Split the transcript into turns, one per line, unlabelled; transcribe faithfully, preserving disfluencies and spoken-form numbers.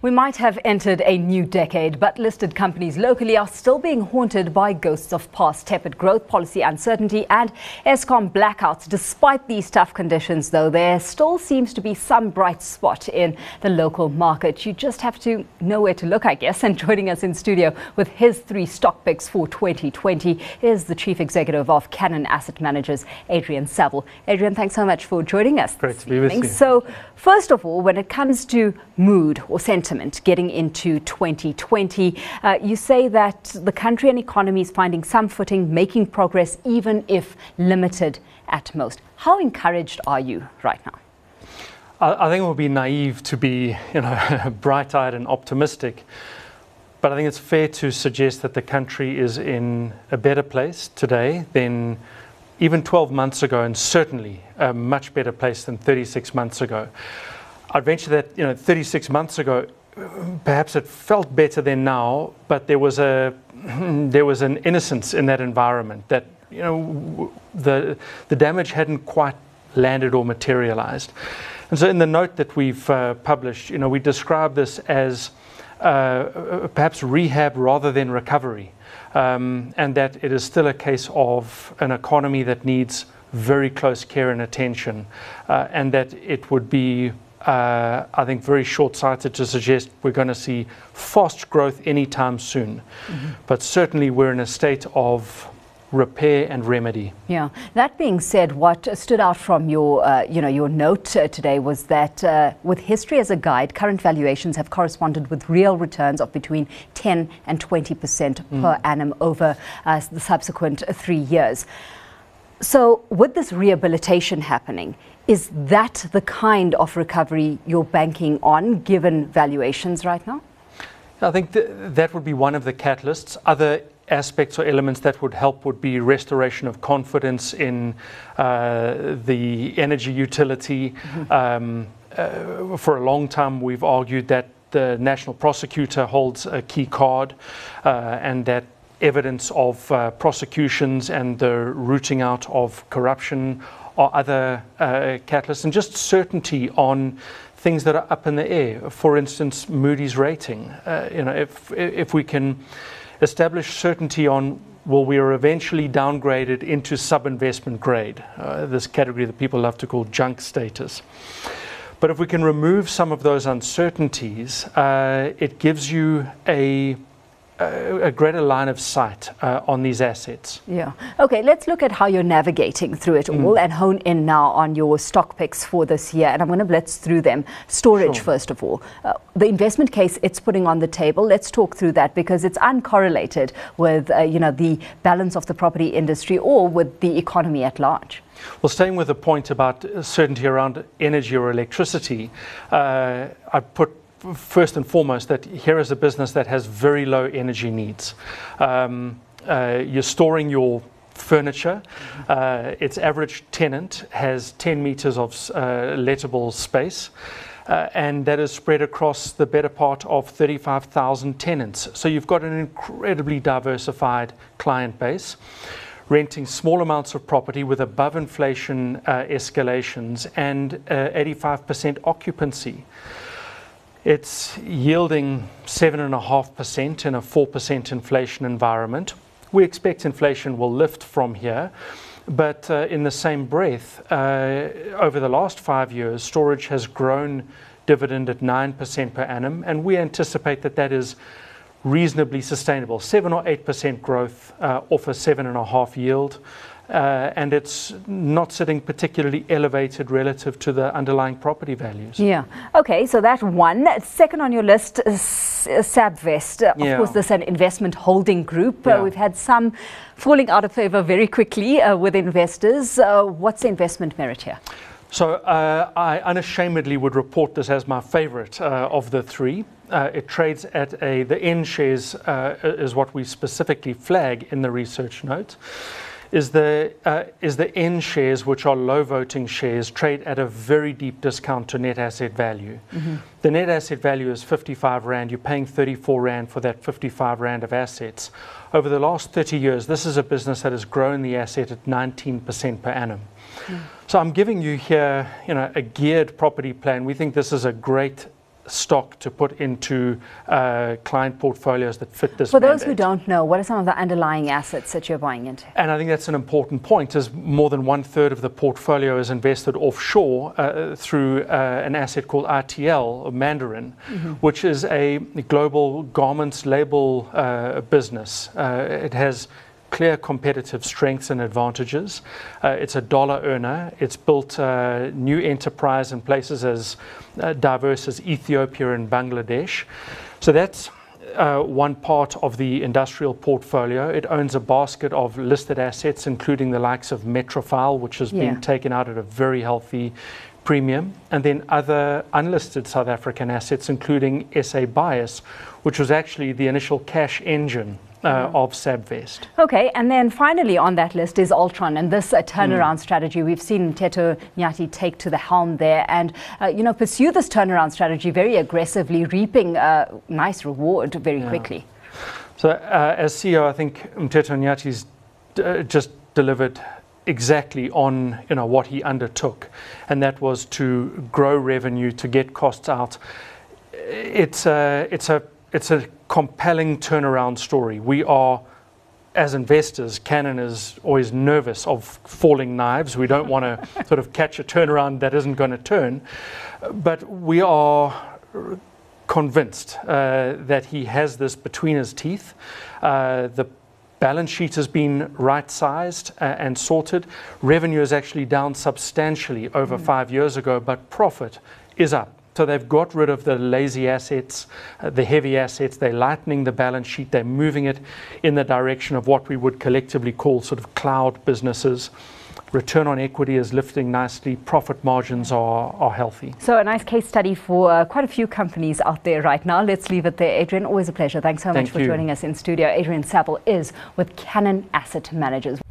We might have entered a new decade, but listed companies locally are still being haunted by ghosts of past tepid growth, policy uncertainty and Eskom blackouts. Despite these tough conditions, though, there still seems to be some bright spot in the local market. You just have to know where to look, I guess. And joining us in studio with his three stock picks for twenty twenty is the Chief Executive of Cannon Asset Managers, Adrian Saville. Adrian, thanks so much for joining us.
Great to be with you.
So, first of all, when it comes to mood or sentiment getting into twenty twenty, uh, you say that the country and economy is finding some footing, making progress, even if limited at most. How encouraged are you right now?
I, I think it would be naive to be, you know, bright-eyed and optimistic. But I think it's fair to suggest that the country is in a better place today than even twelve months ago, and certainly a much better place than thirty-six months ago. I'd venture that, you know, thirty-six months ago, perhaps it felt better than now, but there was a there was an innocence in that environment that, you know, the the damage hadn't quite landed or materialized. And so in the note that we've uh, published, you know, we describe this as uh, perhaps rehab rather than recovery, um, and that it is still a case of an economy that needs very close care and attention, uh, and that it would be Uh, I think very short-sighted to suggest we're going to see fast growth anytime soon. Mm-hmm. But certainly we're in a state of repair and remedy.
Yeah. That being said, what stood out from your, uh, you know, your note uh, today was that uh, with history as a guide, current valuations have corresponded with real returns of between ten and twenty percent mm. per annum over uh, the subsequent three years. So with this rehabilitation happening, is that the kind of recovery you're banking on, given valuations right now?
I think th that would be one of the catalysts. Other aspects or elements that would help would be restoration of confidence in uh, the energy utility. Mm-hmm. um, uh, for a long time, we've argued that the National Prosecutor holds a key card, uh, and that evidence of uh, prosecutions and the rooting out of corruption or other uh, catalysts, and just certainty on things that are up in the air. For instance, Moody's rating. Uh, you know, if if we can establish certainty on, well, we are eventually downgraded into sub-investment grade, uh, this category that people love to call junk status. But if we can remove some of those uncertainties, uh, it gives you a a greater line of sight uh, on these assets.
Yeah. Okay, let's look at how you're navigating through it all mm. and hone in now on your stock picks for this year. And I'm going to blitz through them. Storage, sure. First of all. Uh, the investment case it's putting on the table, let's talk through that, because it's uncorrelated with, uh, you know, the balance of the property industry or with the economy at large.
Well, staying with the point about certainty around energy or electricity, uh, I put first and foremost that here is a business that has very low energy needs. Um, uh, you're storing your furniture. Uh, its average tenant has ten meters of uh, lettable space, uh, and that is spread across the better part of thirty-five thousand tenants. So you've got an incredibly diversified client base, renting small amounts of property with above inflation uh, escalations and uh, eighty-five percent occupancy. It's yielding seven point five percent in a four percent inflation environment. We expect inflation will lift from here, but uh, in the same breath, uh, over the last five years, storage has grown dividend at nine percent per annum, and we anticipate that that is reasonably sustainable. seven or eight percent growth uh, off a seven point five yield. Uh, and it's not sitting particularly elevated relative to the underlying property values.
Yeah. Okay, so that one. Second on your list is Sabvest. Uh,
yeah.
Of course, this is an investment holding group.
Yeah.
Uh, we've had some falling out of favor very quickly uh, with investors. Uh, what's the investment merit here?
So uh, I unashamedly would report this as my favorite uh, of the three. Uh, it trades at a, the N shares uh, is what we specifically flag in the research note. Is the uh, is the N shares, which are low voting shares, trade at a very deep discount to net asset value. Mm-hmm. The net asset value is fifty-five rand. You're paying thirty-four rand for that fifty-five rand of assets. Over the last thirty years, this is a business that has grown the asset at nineteen percent per annum. Mm. So I'm giving you here, you know, a geared property plan. We think this is a great stock to put into uh, client portfolios that fit this
For those
mandate.
who don't know, what are some of the underlying assets that you're buying into?
And I think that's an important point, as more than one third of the portfolio is invested offshore uh, through uh, an asset called R T L, or Mandarin, mm-hmm. which is a global garments label uh, business. Uh, it has clear competitive strengths and advantages. Uh, it's a dollar earner. It's built uh, new enterprise in places as uh, diverse as Ethiopia and Bangladesh. So that's uh, one part of the industrial portfolio. It owns a basket of listed assets, including the likes of Metrofile, which has yeah. been taken out at a very healthy premium, and then other unlisted South African assets, including S A Bias, which was actually the initial cash engine Uh, mm. of Sabvest.
Okay, and then finally on that list is Altron, and this uh, turnaround mm. strategy. We've seen Mteto Nyati take to the helm there and, uh, you know, pursue this turnaround strategy very aggressively, reaping a nice reward very yeah. quickly.
So uh, as C E O, I think Mteto Nyati's d- just delivered exactly on, you know, what he undertook, and that was to grow revenue, to get costs out. It's a, it's a It's a compelling turnaround story. We are, as investors, Cannon is always nervous of falling knives. We don't want to sort of catch a turnaround that isn't going to turn. But we are convinced uh, that he has this between his teeth. Uh, the balance sheet has been right-sized uh, and sorted. Revenue is actually down substantially over mm. five years ago, but profit is up. So they've got rid of the lazy assets, uh, the heavy assets. They're lightening the balance sheet. They're moving it in the direction of what we would collectively call sort of cloud businesses. Return on equity is lifting nicely. Profit margins are, are healthy.
So a nice case study for uh, quite a few companies out there right now. Let's leave it there. Adrian, always a pleasure. Thanks so
Thank
much for
you.
joining us in studio. Adrian Saville is with Cannon Asset Managers.